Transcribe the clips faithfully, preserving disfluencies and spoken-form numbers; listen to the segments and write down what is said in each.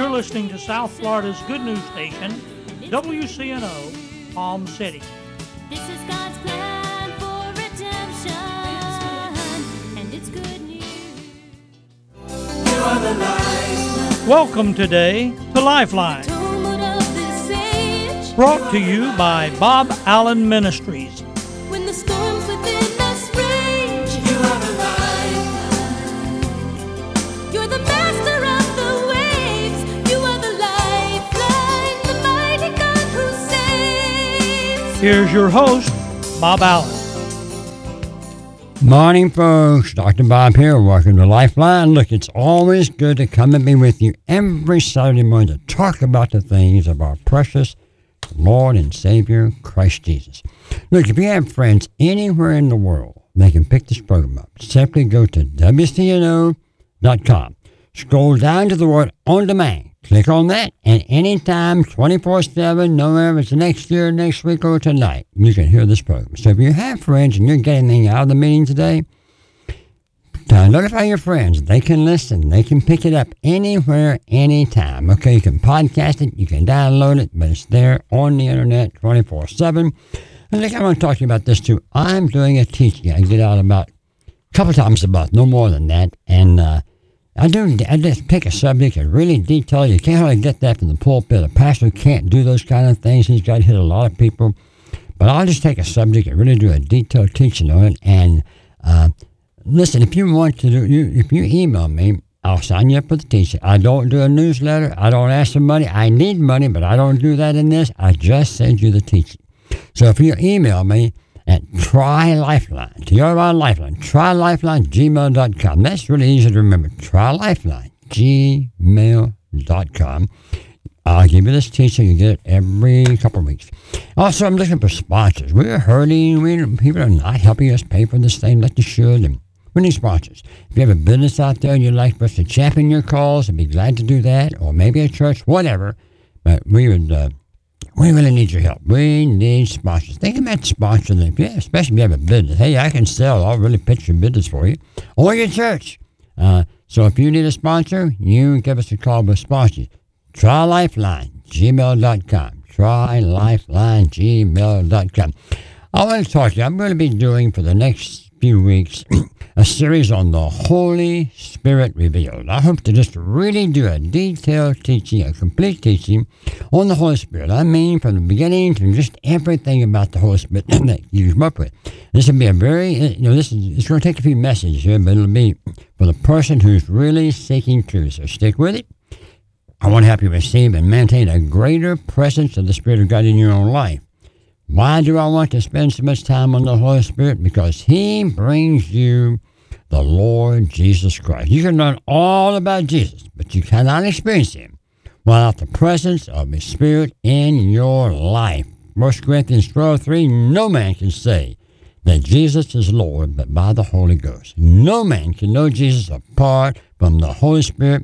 You're listening to South Florida's good news station, W C N O, Palm City. This is God's plan for redemption, and it's good news. You are the light. Welcome today to Lifeline, brought to you by Bob Allen Ministries. When the storms within us rage, You are the light. you're the master of the waves. You are the lifeline, the mighty God who saves. Here's your host, Bob Allen. Morning, folks. Doctor Bob here. Welcome to Lifeline. Look, it's always good to come and be with you every Saturday morning to talk about the things of our precious Lord and Savior, Christ Jesus. Look, if you have friends anywhere in the world, they can pick this program up. Simply go to W C N O dot com. Scroll down to the word On Demand. Click on that, and anytime, twenty-four seven, no matter if it's next year, next week, or tonight, you can hear this program. So if you have friends and you're getting anything out of the meeting today, uh, notify your friends. They can listen. They can pick it up anywhere, anytime. Okay, you can podcast it, you can download it, but it's there on the internet twenty-four seven. And look, I want to talk to you about this too. I'm doing a teaching. I get out about a couple times a month, no more than that. And uh, I do. I just pick a subject and really detail. You can't hardly get that from the pulpit. A pastor can't do those kind of things. He's got to hit a lot of people. But I'll just take a subject and really do a detailed teaching on it. And uh, listen, if you want to do, you if you email me, I'll sign you up for the teaching. I don't do a newsletter. I don't ask for money. I need money, but I don't do that in this. I just send you the teaching. So if you email me at Try Lifeline, T R Y Lifeline, Try Lifeline, gmail dot com. That's really easy to remember. Try Lifeline, gmail dot com. I'll give you this teaching. You get it every couple of weeks. Also, I'm looking for sponsors. We're hurting. We, people are not helping us pay for this thing like they should. And we need sponsors. If you have a business out there and you'd like us to champion your cause, I'd be glad to do that. Or maybe a church, whatever. But we would... Uh, We really need your help. We need sponsors. Think about sponsoring them, yeah, especially if you have a business. Hey, I can sell. I'll really pitch your business for you. Or your church. Uh, so if you need a sponsor, you give us a call with sponsors. Try Lifeline, gmail dot com. Try Lifeline, gmail dot com. I want to talk to you. I'm going to be doing for the next few weeks a series on the Holy Spirit revealed. I hope to just really do a detailed teaching, a complete teaching on the Holy Spirit. I mean, from the beginning to just everything about the Holy Spirit that you come up with. This will be a very, you know, this is, it's going to take a few messages here, but it'll be for the person who's really seeking truth. So stick with it. I want to help you receive and maintain a greater presence of the Spirit of God in your own life. Why do I want to spend so much time on the Holy Spirit? Because He brings you the Lord Jesus Christ. You can learn all about Jesus, but you cannot experience Him without the presence of His Spirit in your life. First Corinthians twelve three, no man can say that Jesus is Lord but by the Holy Ghost. No man can know Jesus apart from the Holy Spirit.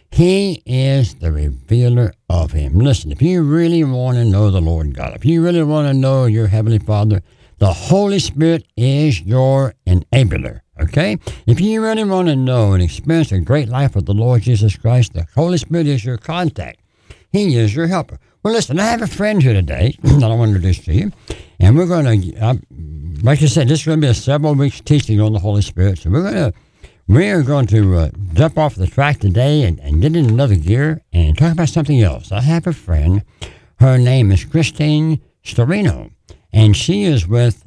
He is the revealer of Him. Listen, if you really want to know the Lord God, if you really want to know your Heavenly Father, the Holy Spirit is your enabler, okay? If you really want to know and experience a great life with the Lord Jesus Christ, the Holy Spirit is your contact. He is your helper. Well, listen, I have a friend here today that I want to introduce to you, and we're going to, uh, like I said, this is going to be a several weeks teaching on the Holy Spirit, so we're going to We are going to uh, jump off the track today and, and get in another gear and talk about something else. I have a friend. Her name is Christine Storino, and she is with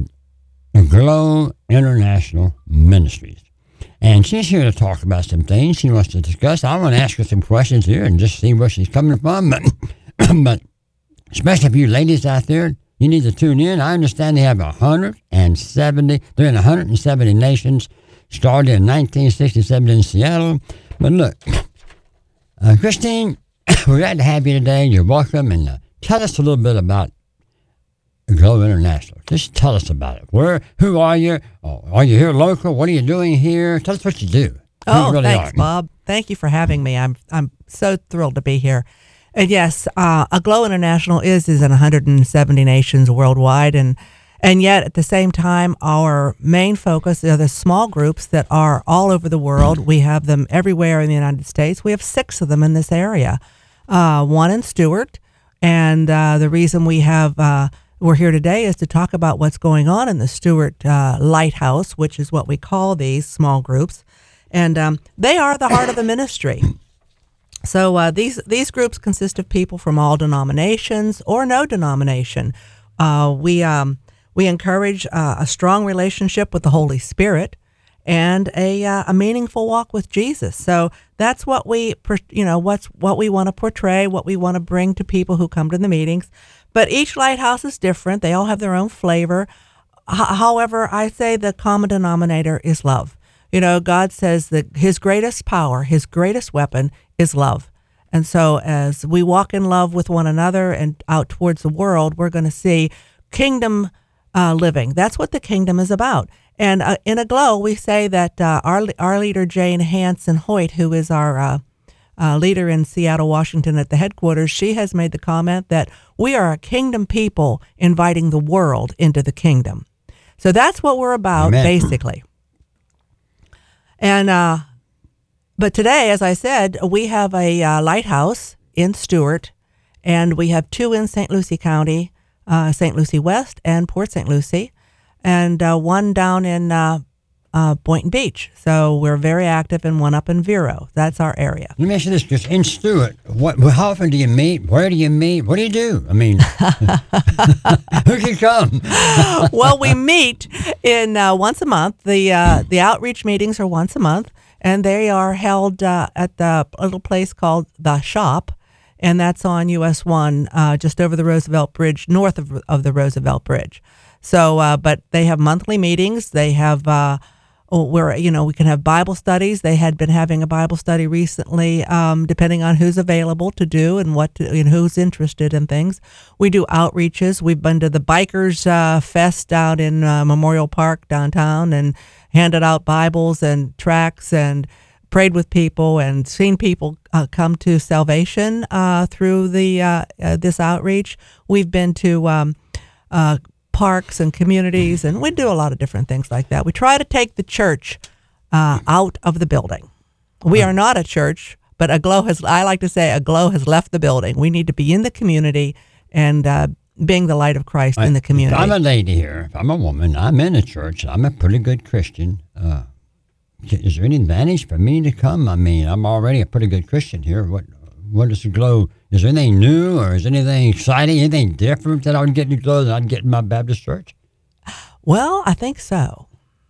Glow International Ministries. And she's here to talk about some things she wants to discuss. I want to ask her some questions here and just see where she's coming from. But, but especially if you ladies out there, you need to tune in. I understand they have one hundred seventy, they're in one hundred seventy nations. Started in nineteen sixty-seven in Seattle. But look, uh, Christine, we're glad to have you today. You're welcome. And uh, tell us a little bit about Glow International. Just tell us about it. Where, who are you? Oh, are you here local? What are you doing here? Tell us what you do. Oh, you really thanks, are. Bob. Thank you for having me. I'm I'm so thrilled to be here. And yes, uh, Aglow International is is in one hundred seventy nations worldwide, and And yet, at the same time, our main focus are the small groups that are all over the world. We have them everywhere in the United States. We have six of them in this area, uh, one in Stewart. And uh, the reason we have uh, we're here today is to talk about what's going on in the Stewart uh, Lighthouse, which is what we call these small groups. And um, they are the heart of the ministry. So uh, these these groups consist of people from all denominations or no denomination. Uh, we um, we encourage uh, a strong relationship with the Holy Spirit and a uh, a meaningful walk with Jesus. So that's what we you know what's what we want to portray, what we want to bring to people who come to the meetings. But each lighthouse is different. They all have their own flavor. H- however, I say the common denominator is love. You know, God says that his greatest power, his greatest weapon is love. And so as we walk in love with one another and out towards the world, we're going to see kingdom uh, living. That's what the kingdom is about. And uh, in Aglow, we say that uh, our our leader, Jane Hanson Hoyt, who is our uh, uh, leader in Seattle, Washington at the headquarters, she has made the comment that we are a kingdom people inviting the world into the kingdom. So that's what we're about, Amen. Basically. And uh, but today, as I said, we have a uh, lighthouse in Stewart, and we have two in Saint Lucie County, uh, Saint Lucie West and Port Saint Lucie, and uh, one down in uh, uh, Boynton Beach. So we're very active, and one up in Vero. That's our area. Let me ask you this: just in Stewart, what? How often do you meet? Where do you meet? What do you do? I mean, who can come? Well, we meet in uh, once a month. The uh, the outreach meetings are once a month, and they are held uh, at the little place called The Shop, and that's on U S one, uh, just over the Roosevelt Bridge, north of, of the Roosevelt Bridge. So, uh, but they have monthly meetings. They have uh, where you know we can have Bible studies. They had been having a Bible study recently, um, depending on who's available to do and what to, and who's interested in things. We do outreaches. We've been to the Bikers uh, Fest out in uh, Memorial Park downtown and handed out Bibles and tracts and prayed with people and seen people uh, come to salvation uh, through the uh, uh, this outreach. We've been to um, uh, parks and communities, and we do a lot of different things like that. We try to take the church uh, out of the building. We are not a church, but Aglow has, I like to say, Aglow has left the building. We need to be in the community and uh, being the light of Christ in the community. If I'm a lady here, if I'm a woman, I'm in a church, I'm a pretty good Christian. Uh, is there any advantage for me to come? I mean, I'm already a pretty good Christian here. What What is Aglow? Is there anything new or is there anything exciting, anything different that I would get in Aglow that I'd get in my Baptist church? Well, I think so.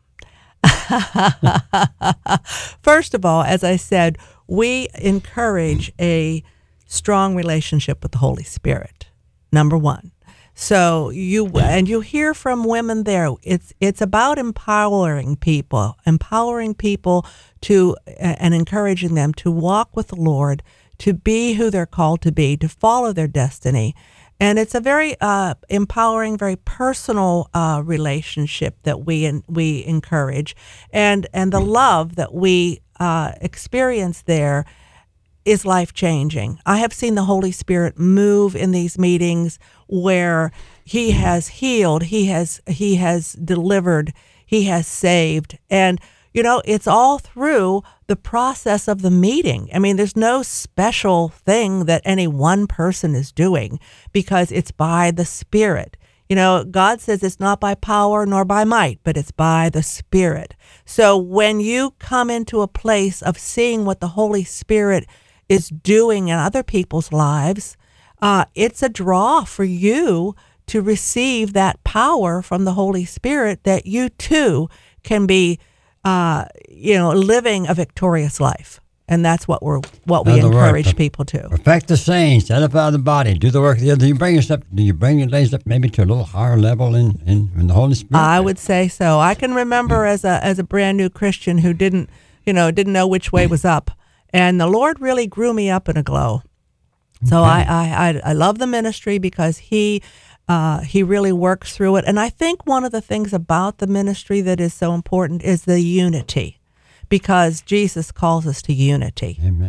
First of all, as I said, we encourage a strong relationship with the Holy Spirit, number one. So you and you hear from women there. It's it's about empowering people, empowering people to and encouraging them to walk with the Lord, to be who they're called to be, to follow their destiny. And it's a very uh, empowering, very personal uh, relationship that we in, we encourage, and and the love that we uh, experience there is life-changing. I have seen the Holy Spirit move in these meetings where He has healed, He has He has delivered, He has saved, and you know, it's all through the process of the meeting. I mean, there's no special thing that any one person is doing because it's by the Spirit. You know, God says it's not by power nor by might, but it's by the Spirit. So when you come into a place of seeing what the Holy Spirit is doing in other people's lives, uh, it's a draw for you to receive that power from the Holy Spirit that you too can be Uh, you know, living a victorious life, and that's what we're what we encourage word, people to. Perfect the saints, edify the body, do the work. Do you bring us up? Do you bring your ladies up maybe to a little higher level in, in, in the Holy Spirit? I would say so. I can remember as a as a brand new Christian who didn't, you know, didn't know which way was up, and the Lord really grew me up in Aglow. So Okay. I, I I I love the ministry because He. Uh, he really works through it. And I think one of the things about the ministry that is so important is the unity, because Jesus calls us to unity. Amen.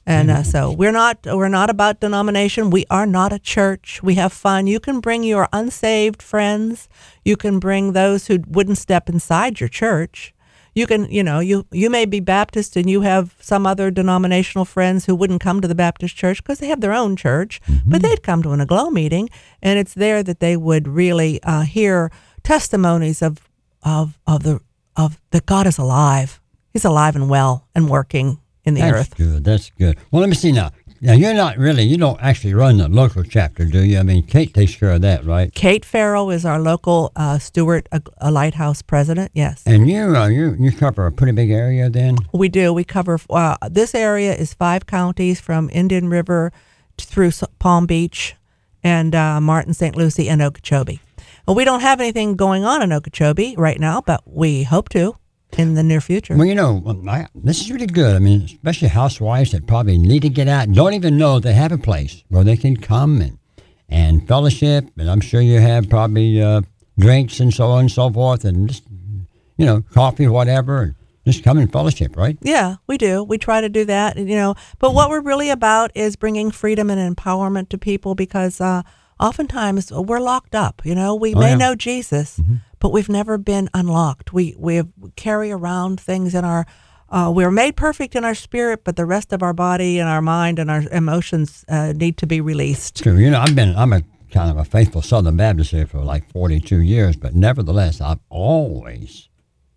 And uh, so we're not we're not about denomination. We are not a church. We have fun. You can bring your unsaved friends. You can bring those who wouldn't step inside your church. You can, you know, you, you may be Baptist and you have some other denominational friends who wouldn't come to the Baptist church because they have their own church, mm-hmm. but they'd come to an Aglow meeting, and it's there that they would really uh, hear testimonies of of of the of that God is alive. He's alive and well and working in the That's earth. That's good. That's good. Well, let me see now. Now, you're not really, you don't actually run the local chapter, do you? I mean, Kate takes care of that, right? Kate Farrell is our local uh, Stewart, a, a lighthouse president, yes. And you, uh, you you cover a pretty big area then? We do. We cover, uh, this area is five counties from Indian River to, through S- Palm Beach and uh, Martin, Saint Lucie, and Okeechobee. Well, we don't have anything going on in Okeechobee right now, but we hope to in the near future. Well, you know, I, this is really good. I mean, especially housewives that probably need to get out and don't even know they have a place where they can come and, and fellowship. And I'm sure you have probably uh, drinks and so on and so forth and just, you know, coffee, whatever, and just come and fellowship, right? Yeah, we do. We try to do that, you know. But what we're really about is bringing freedom and empowerment to people because uh, oftentimes we're locked up, you know. We Oh, may yeah. know Jesus, mm-hmm. but we've never been unlocked. We we have, carry around things in our, uh, we're made perfect in our spirit, but the rest of our body and our mind and our emotions uh, need to be released. True. You know, I've been, I'm a kind of a faithful Southern Baptist here for like forty-two years, but nevertheless, I've always,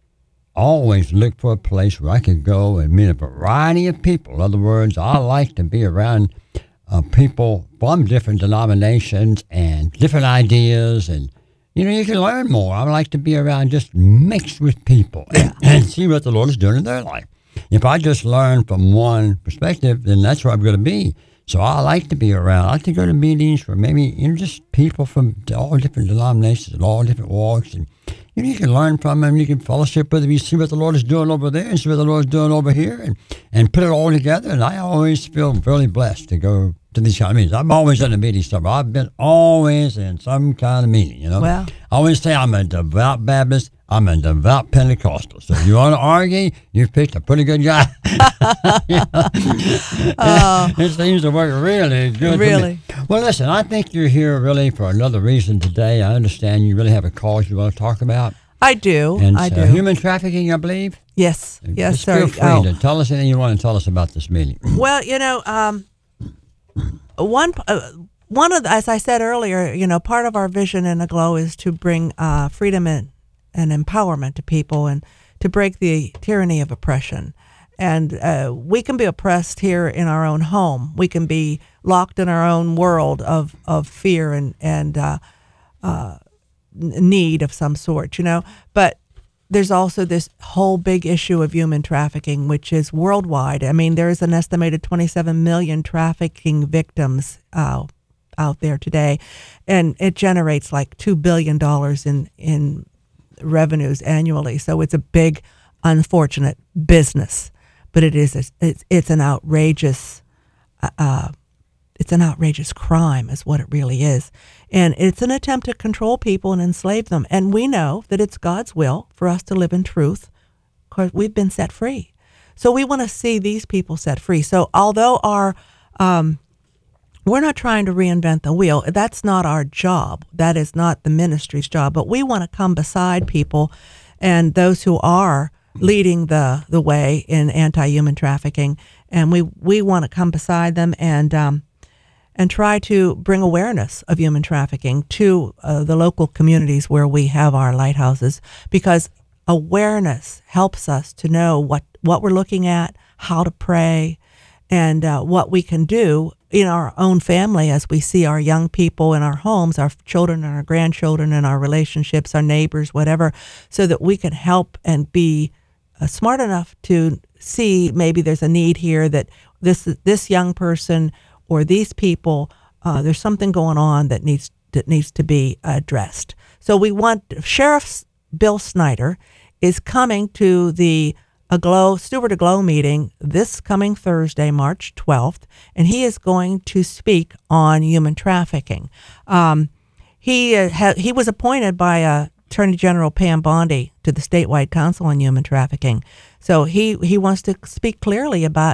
always looked for a place where I could go and meet a variety of people. In other words, I like to be around uh, people from different denominations and different ideas, and you know, you can learn more. I like to be around, just mixed with people and, and see what the Lord is doing in their life. If I just learn from one perspective, then that's where I'm going to be. So I like to be around. I like to go to meetings where maybe, you know, just people from all different denominations and all different walks. And, you know, you can learn from them. You can fellowship with them. You see what the Lord is doing over there and see what the Lord is doing over here and, and put it all together. And I always feel really blessed to go to these kind of meetings. I'm always in a meeting somewhere. I've been always in some kind of meeting, you know. Wow. I always say I'm a devout Baptist. I'm a devout Pentecostal. So if you want to argue, you've picked a pretty good guy. Oh. It seems to work really good. Really? For me. Well, listen, I think you're here really for another reason today. I understand you really have a cause you want to talk about. I do. And I uh, do. human trafficking, I believe. Yes. Yes, Just sir. feel free Oh. to tell us anything you want to tell us about this meeting. Well, you know, um, one uh, one of the, as I said earlier, you know, part of our vision in Aglow is to bring uh, freedom and, and empowerment to people and to break the tyranny of oppression. And uh, we can be oppressed here in our own home. We can be locked in our own world of, of fear and and uh, uh, need of some sort, you know. But there's also this whole big issue of human trafficking, which is worldwide. I mean, there's an estimated twenty-seven million trafficking victims uh, out there today, and it generates like two billion dollars in, in revenues annually. So it's a big, unfortunate business, but it is a, it's, it's an outrageous uh, it's an outrageous crime is what it really is. And it's an attempt to control people and enslave them. And we know that it's God's will for us to live in truth because we've been set free. So we want to see these people set free. So although our, um, we're not trying to reinvent the wheel. That's not our job. That is not the ministry's job. But we want to come beside people and those who are leading the, the way in anti-human trafficking. And we, we want to come beside them and um, and try to bring awareness of human trafficking to uh, the local communities where we have our lighthouses, because awareness helps us to know what, what we're looking at, how to pray, and uh, what we can do in our own family as we see our young people in our homes, our children and our grandchildren and our relationships, our neighbors, whatever, so that we can help and be uh, smart enough to see maybe there's a need here that this this young person or these people, uh, there's something going on that needs that needs to be addressed. So we want, Sheriff Bill Snyder is coming to the Aglow, Stewart Aglow meeting this coming Thursday, March twelfth, and he is going to speak on human trafficking. Um, he uh, ha- he was appointed by uh, Attorney General Pam Bondi to the statewide council on human trafficking. So he, he wants to speak clearly about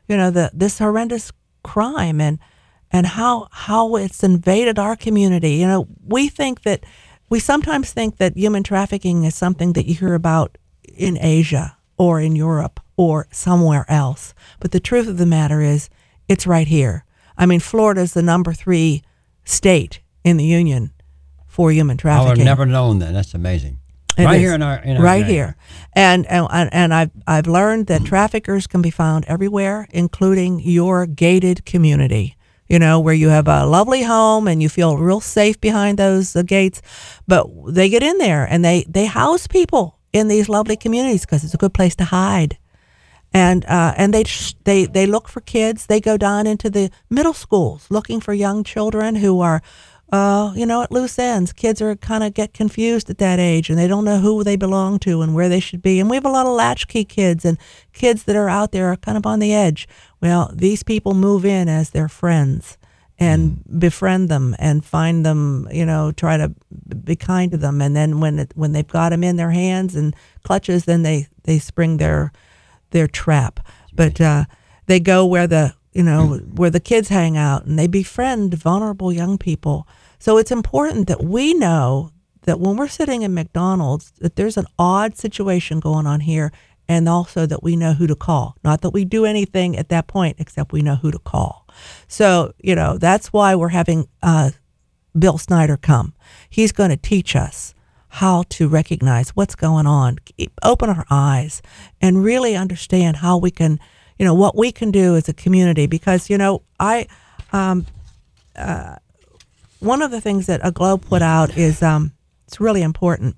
you know, the this horrendous crime and and how how it's invaded our community. You know, we think that we sometimes think that human trafficking is something that you hear about in Asia or in Europe or somewhere else. But the truth of the matter is, it's right here. I mean, Florida is the number three state in the union for human I trafficking. would have never known that. That's amazing. It right is. here in our in our right area. here, and and and I've I've learned that traffickers can be found everywhere, including your gated community. You know, where you have a lovely home and you feel real safe behind those uh, gates, but they get in there and they they house people in these lovely communities because it's a good place to hide. And uh, and they they they look for kids. They go down into the middle schools looking for young children who are, uh, you know, at loose ends. Kids are kind of get confused at that age, and they don't know who they belong to and where they should be. And we have a lot of latchkey kids and kids that are out there are kind of on the edge. Well, these people move in as their friends and befriend them and find them, you know, try to be kind to them. And then when it, when they've got them in their hands and clutches, then they they spring their their trap. But uh, they go where the you know where the kids hang out, and they befriend vulnerable young people. So it's important that we know that when we're sitting in McDonald's, that there's an odd situation going on here, and also that we know who to call. Not that we do anything at that point, except we know who to call. So you know that's why we're having uh, Bill Snyder come. He's going to teach us how to recognize what's going on, keep, open our eyes, and really understand how we can, you know, what we can do as a community. Because, you know, I, um, uh, one of the things that Aglow put out is, um, it's really important,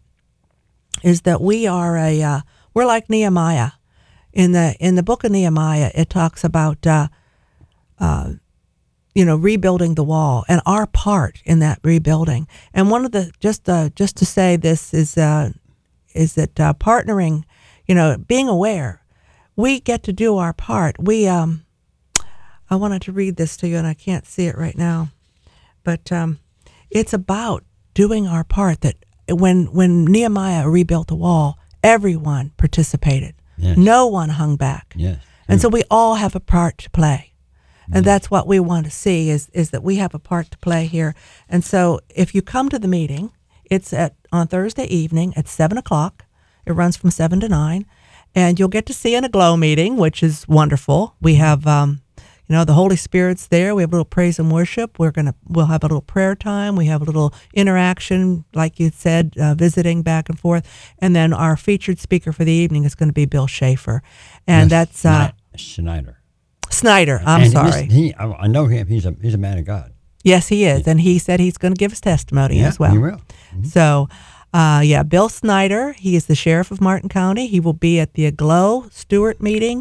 is that we are a, uh, we're like Nehemiah. In the in the book of Nehemiah, it talks about, uh, uh, you know, rebuilding the wall and our part in that rebuilding. And one of the just uh, just to say this is uh, is that uh, partnering, you know, being aware, we get to do our part. We um, I wanted to read this to you, and I can't see it right now, but um, it's about doing our part. That when when Nehemiah rebuilt the wall, everyone participated. Yes. No one hung back. Yes. And so we all have a part to play. And that's what we want to see is is that we have a part to play here. And so if you come to the meeting, it's at on Thursday evening at seven o'clock. It runs from seven to nine. And you'll get to see an Aglow meeting, which is wonderful. We have, um, you know, the Holy Spirit's there. We have a little praise and worship. We're going to, we'll have a little prayer time. We have a little interaction, like you said, uh, visiting back and forth. And then our featured speaker for the evening is going to be Bill Schaefer. And Yes, that's uh, Schneider. Snyder. I'm And sorry. He, he, I I know him. He's a he's a man of God. Yes, he is. And he said he's going to give his testimony Yeah, as well. he will. So, uh, yeah, Bill Snyder, he is the sheriff of Martin County. He will be at the Aglow Stewart meeting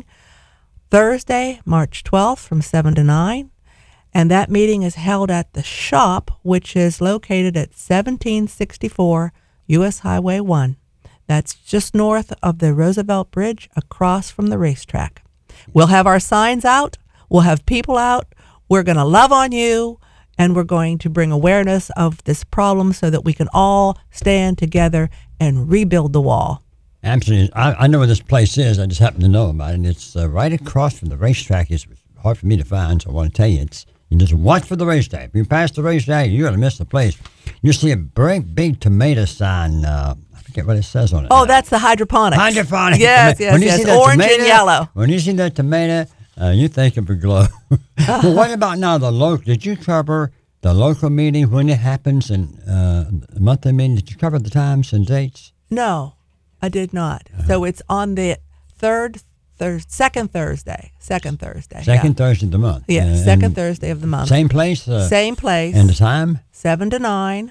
Thursday, March twelfth from seven to nine. And that meeting is held at the shop, which is located at seventeen sixty-four U S Highway one. That's just north of the Roosevelt Bridge across from the racetrack. We'll have our signs out. We'll have people out. We're going to love on you, and we're going to bring awareness of this problem so that we can all stand together and rebuild the wall. Absolutely. I, I know where this place is. I just happen to know about it. And it's uh, right across from the racetrack. It's hard for me to find, so I want to tell you. It's you just watch for the racetrack. If you pass the racetrack, you're going to miss the place. You see a great big tomato sign. Uh, I forget what it says on it. Oh, now. that's the hydroponics. Hydroponic. Yes, tomato. When yes, you see yes. that Orange tomato, and yellow. When you see that tomato, uh, you think of Aglow. Well, what about now the local? Did you cover the local meeting when it happens and uh, the monthly meeting? Did you cover the times and dates? No, I did not. So it's on the third, thir- second Thursday. Second Thursday. Second yeah. Thursday of the month. Yeah, Uh, second and Thursday of the month. Same place? Uh, Same place. And the time? seven to nine,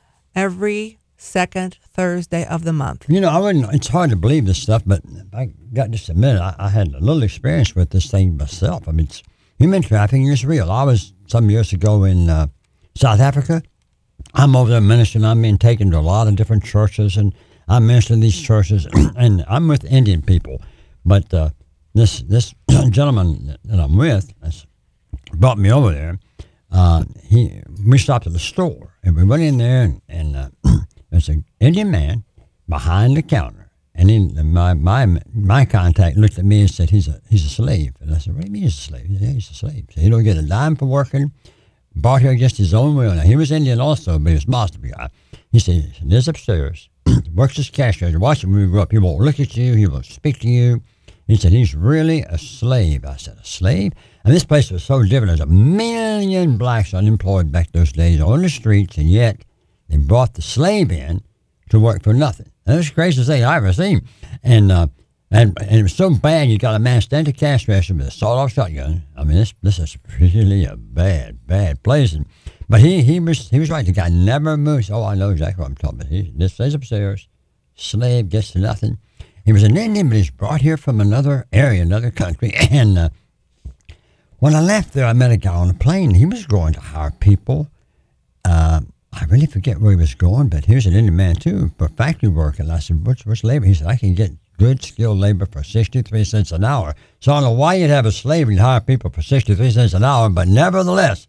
every second Thursday of the month. You know, I wouldn't, it's hard to believe this stuff, but I got to admit, I, I had a little experience with this thing myself. I mean, it's, human trafficking is real. I was some years ago in uh, South Africa. I'm over there ministering. I'm being taken to a lot of different churches, and I'm ministering these churches, and I'm with Indian people. But uh, this this gentleman that I'm with that's brought me over there. Uh, he we stopped at the store, and we went in there, and, and uh, there's an Indian man behind the counter, And then my my my contact looked at me and said, he's a he's a slave. And I said, what do you mean he's a slave? He said, yeah, he's a slave. So he don't get a dime for working, bought here against his own will. Now, he was Indian also, but he was Muslim guy. He said, he lives upstairs, works as cash register. Watch him when we grow up. He won't look at you. He won't speak to you. He said, he's really a slave. I said, a slave? And this place was so different. There's a million blacks unemployed back those days on the streets, and yet they brought the slave in to work for nothing. And that's the craziest thing I ever seen. And, uh, and and it was so bad, you got a man standing at the cash register with a sawed-off shotgun. I mean, this this is really a bad, bad place. And, but he he was he was right. The guy never moves. Oh, I know exactly what I'm talking about. He this stays upstairs. Slave gets to nothing. He was an Indian, but he's brought here from another area, another country. And uh, when I left there, I met a guy on a plane. He was going to hire people. Uh, I really forget where he was going, but he was an Indian man too, for factory work. And I said, what's, what's labor? He said, I can get good skilled labor for sixty-three cents an hour. So I don't know why you'd have a slave and hire people for sixty-three cents an hour, but nevertheless,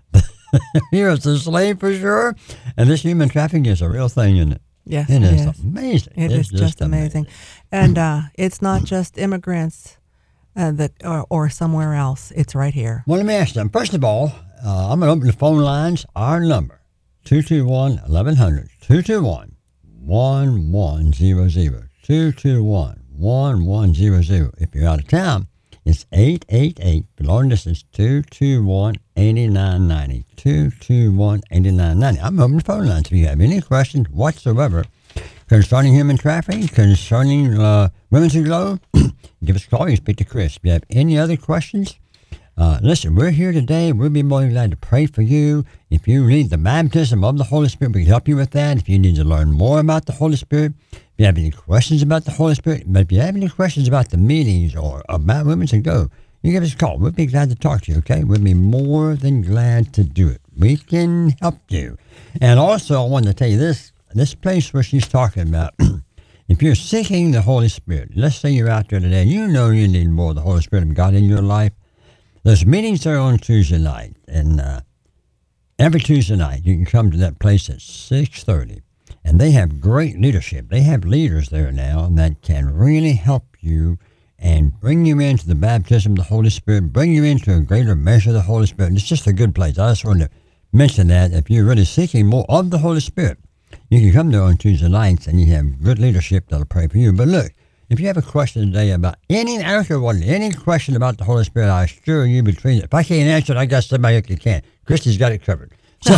here's a slave for sure. And this human trafficking is a real thing, isn't it? Yes, it it is is. amazing. It It's is just amazing. And uh, it's not just immigrants uh, that or, or somewhere else. It's right here. Well, let me ask them. First of all, uh, I'm going to open the phone lines. Our number, two two one, eleven hundred, two two one, one one zero zero, two two one, one one zero zero. If you're out of town, it's eight eight eight, for long distance, two two one, eight nine nine zero, two two one, eight nine nine zero. I'm opening the phone lines if you have any questions whatsoever concerning human trafficking, concerning uh, Women's Aglow. Give us a call. You speak to Chris. If you have any other questions, uh, listen, we're here today. We'll be more than glad to pray for you. If you need the baptism of the Holy Spirit, we can help you with that. If you need to learn more about the Holy Spirit, if you have any questions about the Holy Spirit, but if you have any questions about the meetings or about Women's Aglow, you give us a call. We'll be glad to talk to you, okay? We'll be more than glad to do it. We can help you. And also, I wanted to tell you this, this place where she's talking about, if you're seeking the Holy Spirit, let's say you're out there today, and you know you need more of the Holy Spirit of God in your life, there's meetings there on Tuesday night, and uh, every Tuesday night you can come to that place at six thirty, and they have great leadership. They have leaders there now that can really help you and bring you into the baptism of the Holy Spirit, bring you into a greater measure of the Holy Spirit. It's just a good place. I just wanted to mention that if you're really seeking more of the Holy Spirit, you can come there on Tuesday nights and you have good leadership that'll pray for you. But look, if you have a question today about any, I don't care what, any question about the Holy Spirit, I assure you between, if I can't answer it, I got somebody who can. Christy's got it covered. So,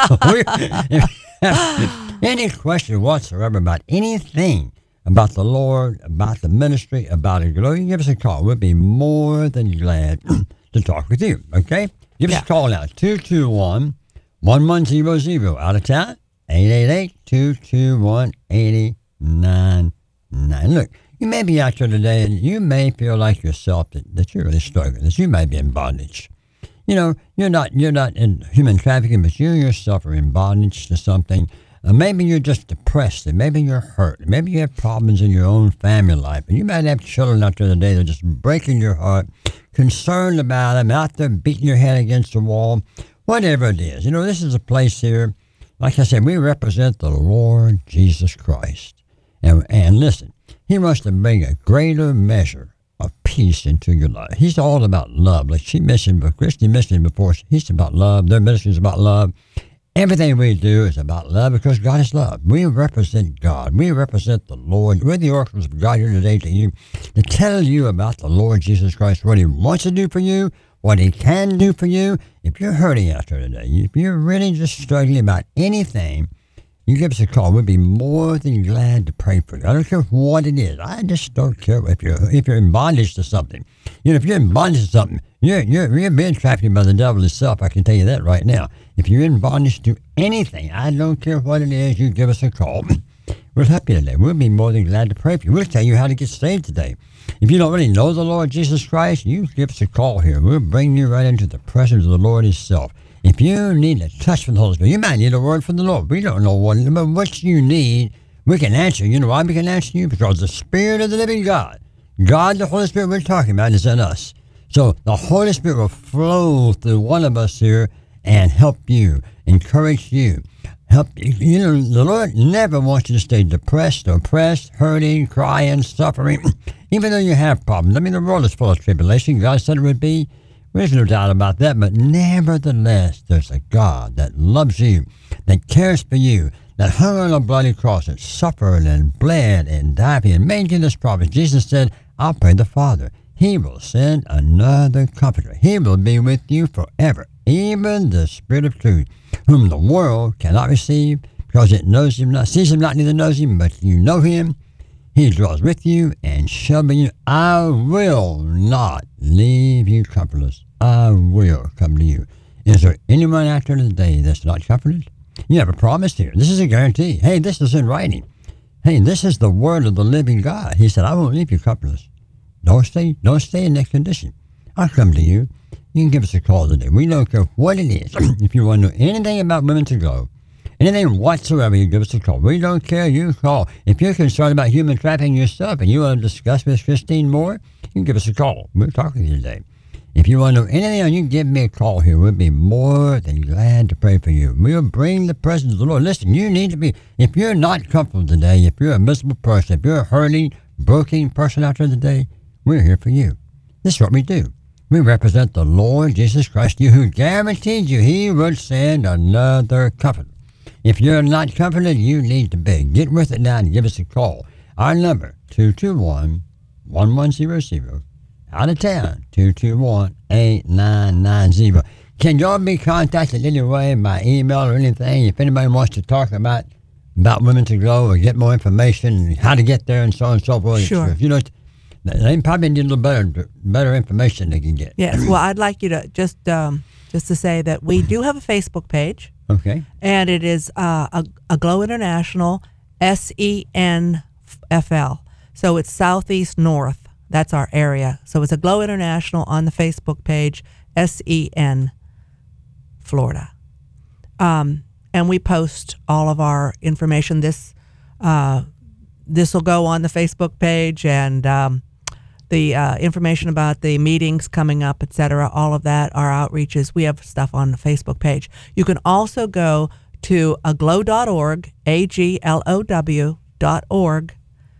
if you have any question whatsoever about anything, about the Lord, about the ministry, about a glow, you can give us a call. We'll be more than glad to talk with you, okay? Give us Yeah. a call now, two two one, one one zero zero. Out of town, eight eight eight, two two one, eight nine nine. Look, you may be out there today and you may feel like yourself that, that you're really struggling, that you may be in bondage. You know, you're not you're not in human trafficking, but you yourself are in bondage to something. Uh, maybe you're just depressed, and maybe you're hurt. Maybe you have problems in your own family life, and you might have children out there today that are just breaking your heart, concerned about them, out there beating your head against the wall, whatever it is. You know, this is a place here, like I said, we represent the Lord Jesus Christ. And, and listen, he wants to bring a greater measure of peace into your life. He's all about love. Like she mentioned, but Christy mentioned before, he's about love. Their ministry is about love. Everything we do is about love because God is love. We represent God. We represent the Lord. We're the oracles of God here today to you, to tell you about the Lord Jesus Christ, what he wants to do for you, what he can do for you. If you're hurting out there today, if you're really just struggling about anything, you give us a call. We'll be more than glad to pray for you. I don't care what it is. I just don't care if you're if you're in bondage to something. You know, if you're in bondage to something, you're you're you're being trafficked by the devil himself. I can tell you that right now. If you're in bondage to anything, I don't care what it is. You give us a call. We'll help you today. We'll be more than glad to pray for you. We'll tell you how to get saved today. If you don't really know the Lord Jesus Christ, you give us a call here. We'll bring you right into the presence of the Lord himself. If you need a touch from the Holy Spirit, you might need a word from the Lord. We don't know what, but what you need, we can answer. You know why we can answer you? Because the Spirit of the living God, God, the Holy Spirit we're talking about, is in us. So the Holy Spirit will flow through one of us here and help you, encourage you, help you. You know, the Lord never wants you to stay depressed, oppressed, hurting, crying, suffering, even though you have problems. I mean, the world is full of tribulation. God said it would be. There's no doubt about that. But nevertheless, there's a God that loves you, that cares for you, that hung on a bloody cross and suffered and bled and died for you and made you this promise. Jesus said, I'll pray the Father. He will send another comforter. He will be with you forever, even the Spirit of truth, whom the world cannot receive because it knows him not, sees him not, neither knows him, but you know him. He dwells with you and shall be you. I will not leave you comfortless. I will come to you. Is there anyone out there today that's not comforted? You have a promise here. This is a guarantee. Hey, this is in writing. Hey, this is the word of the living God. He said, I won't leave you comfortless. Don't stay, don't stay in that condition. I'll come to you. You can give us a call today. We don't care what it is. If you want to know anything about Women to Go, anything whatsoever, you give us a call. We don't care. You call. If you're concerned about human trafficking yourself and you want to discuss with Christine more, you can give us a call. We'll talk with you today. If you want to know anything, you can give me a call here. We'll be more than glad to pray for you. We'll bring the presence of the Lord. Listen, you need to be, if you're not comfortable today, if you're a miserable person, if you're a hurting, broken person out there today, we're here for you. This is what we do. We represent the Lord Jesus Christ, you who guaranteed you he would send another comforter. If you're not comforted, you need to be. Get with it now and give us a call. Our number, two two one, one one zero zero. Out of town, two two one, eight nine nine zero. Can y'all be contacted anyway by email or anything? If anybody wants to talk about about Women to Go or get more information, how to get there and so on and so forth. Sure. If you know, they probably need a little better better information they can get. Yes. Well, I'd like you to just um, just to say that we do have a Facebook page. Okay. And it is uh, a, a Glow International, S E N F L. So it's Southeast North. That's our area. So it's a Glow International on the Facebook page, S E N, Florida. Um, and we post all of our information. This uh, this will go on the Facebook page, and um, the uh, information about the meetings coming up, et cetera, all of that, our outreaches. We have stuff on the Facebook page. You can also go to aglow dot org, A G L O W dot org,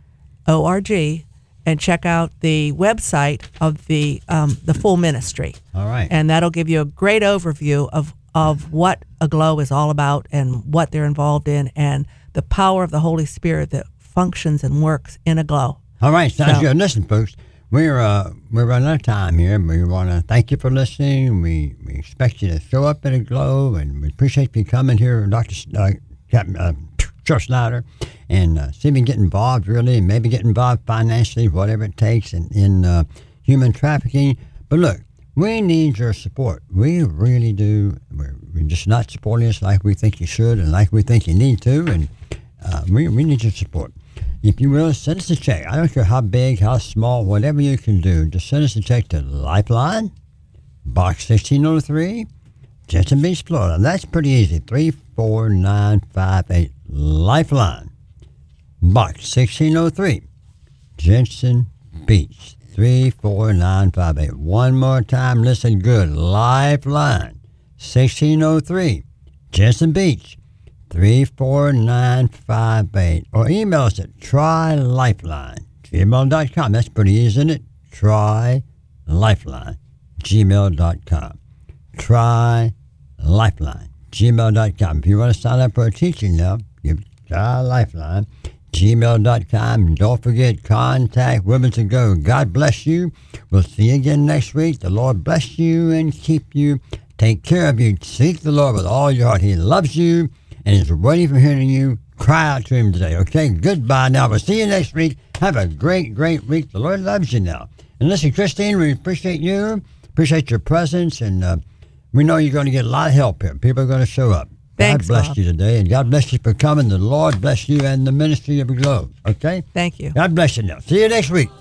O R G, and check out the website of the um, the full ministry. All right. And that'll give you a great overview of, of what Aglow is all about and what they're involved in and the power of the Holy Spirit that functions and works in Aglow. All right, sounds So- good. Listen, folks, we're uh, we're running out of time here. We want to thank you for listening. We we expect you to show up at Aglow, and we appreciate you coming here, Doctor S- Uh, Captain uh, Chuck Snyder, and uh, see if we can get involved really, and maybe get involved financially, whatever it takes in, in uh, human trafficking. But look, we need your support. We really do. We're, we're just not supporting us like we think you should and like we think you need to, and uh, we, we need your support. If you will, send us a check. I don't care how big, how small, whatever you can do, just send us a check to Lifeline, Box sixteen oh three, Jensen Beach, Florida. That's pretty easy. three four nine five eight, Lifeline, Box sixteen oh three, Jensen Beach, three four nine five eight. One more time, listen good. Lifeline, sixteen oh three, Jensen Beach, three four nine five eight. Or email us at trylifeline, gmail dot com. That's pretty easy, isn't it? Trylifeline, gmail dot com. Trylifeline, gmail dot com. If you want to sign up for a teaching now, give Trylifeline, gmail dot com. Don't forget, contact Women to Go. God bless you. We'll see you again next week. The Lord bless you and keep you. Take care of you. Seek the Lord with all your heart. He loves you and is waiting for hearing you. Cry out to him today, okay? Goodbye now. We'll see you next week. Have a great, great week. The Lord loves you now. And listen, Christine, we appreciate you, appreciate your presence, and uh, we know you're going to get a lot of help here. People are going to show up. Thanks, God bless Bob. you today, and God bless you for coming. The Lord bless you and the ministry of Aglow, okay? Thank you. God bless you now. See you next week.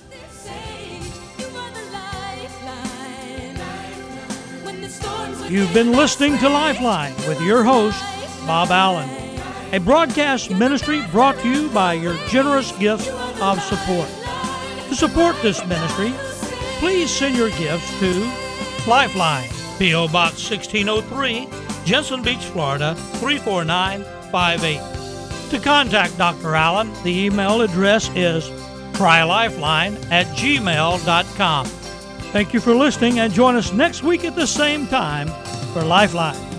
You've been listening to Lifeline with your host, Bob Allen, a broadcast ministry brought to you by your generous gifts of support. To support this ministry, please send your gifts to Lifeline, P O. Box sixteen oh three, Jensen Beach, Florida, three four nine five eight. To contact Doctor Allen, the email address is trylifeline at gmail dot com. Thank you for listening, and join us next week at the same time for Lifeline.